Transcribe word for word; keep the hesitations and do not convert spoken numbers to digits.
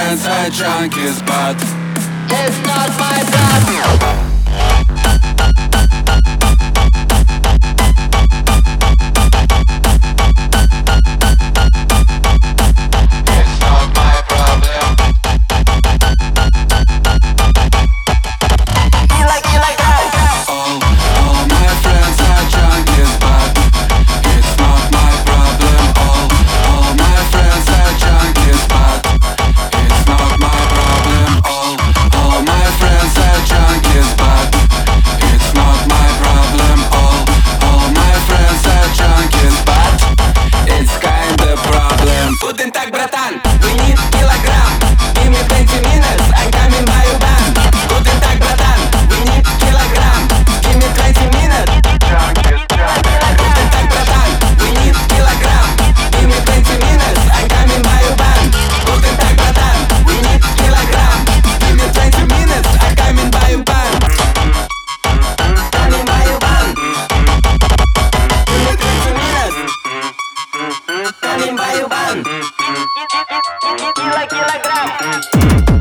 friends are junkies, but it's not my problem. Guten Tag, Bratan, we need kilogram. Give me twenty minutes, I'm coming by your band. Guten Tag, Bratan, we need kilogram. Give me twenty minutes. Guten Tag, Bratan, we need kilogram. Give me twenty minutes, I'm coming by your band. Guten Tag, Bratan, we need kilogram. Give me twenty minutes, I'm coming by your band. Coming by your band. Give me twenty minutes. Coming by your band. Kilogram.